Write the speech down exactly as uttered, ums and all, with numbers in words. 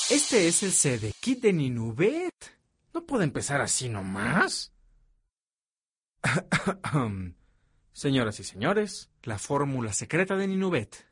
Este es el CD Kit de Ninubet. ¿No puede empezar así nomás? Señoras y señores, la fórmula secreta de Ninubet.